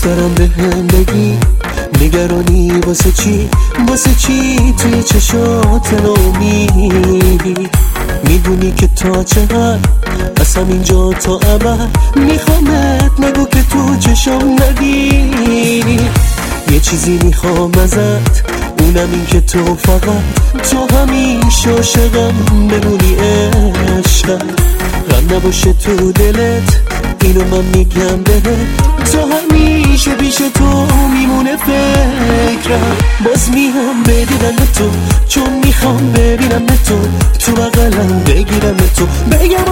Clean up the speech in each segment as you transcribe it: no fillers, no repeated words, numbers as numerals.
دارم به هم بگی نگرانی واسه چی توی چشات نومی میدونی که تا چقدر از همینجا تا ابد میخوامت نگو که تو چشم نگیری یه چیزی میخوام ازت اونم این که تو فقط تو همیشه عاشقم بمونی عشقم غم نباشه تو دلت اینو من میگم بهت تو همیشه پیش تو میمونه فکرم باز میام بدیدم تو چون میخوام ببینم تو بغلم بگیرم تو بگم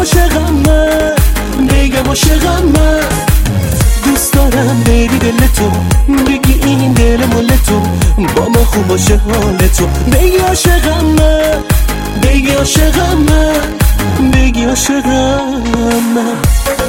عاشقم من دوست دارم بری دل تو بگی این دل مال تو با من خوب باشه حال تو بگی عاشقم من بگی عاشقم من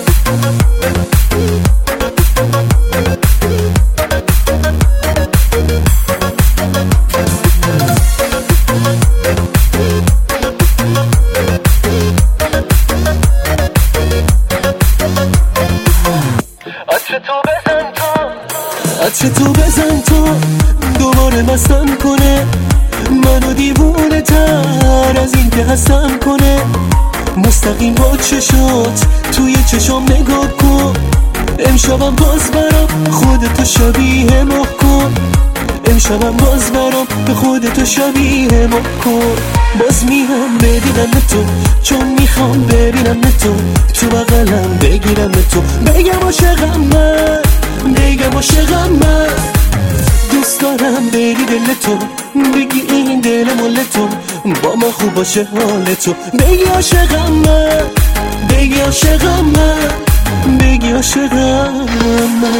عطر تو بزن تو دوباره مستم کنه منو دیوونه تر از این که هستم کنه مستقیم با چشات توی چشام نگاه کن امشبم باز برام خودتو شبیه ما کن امشبم باز برام به خودتو شبیه ما کن باز میام ببینم تو چون میخوام ببینم تو بغلم بگیرم تو بگم عاشقم من دوست دارم بری دل تو بگی این دل مال تو با من خوب باشه حال تو بگی عاشقم من بگی عاشقم من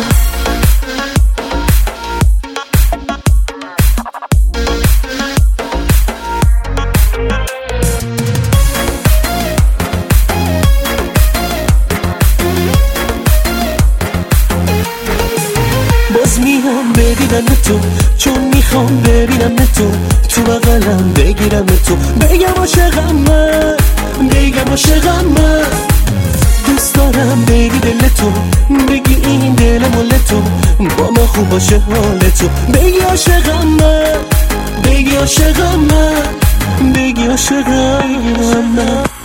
میام بدیدم تو چون میخوام ببینم تو بغلم بگیرم تو بگم عاشقم من دوست دارم بری دل تو بگی این دل مال تو با من خوب باشه حال تو بگی عاشقم من بگی عاشقم من